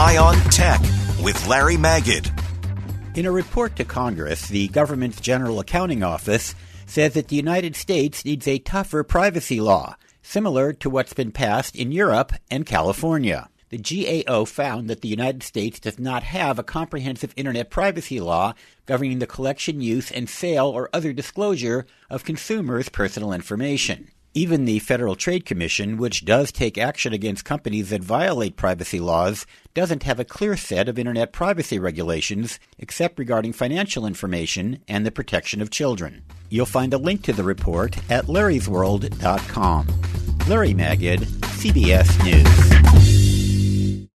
Eye on Tech with Larry Magid. In a report to Congress, the government's General Accounting Office says that the United States needs a tougher privacy law, similar to what's been passed in Europe and California. The GAO found that the United States does not have a comprehensive Internet privacy law governing the collection, use, and sale or other disclosure of consumers' personal information. Even the Federal Trade Commission, which does take action against companies that violate privacy laws, doesn't have a clear set of Internet privacy regulations except regarding financial information and the protection of children. You'll find a link to the report at larrysworld.com. Larry Magid, CBS News.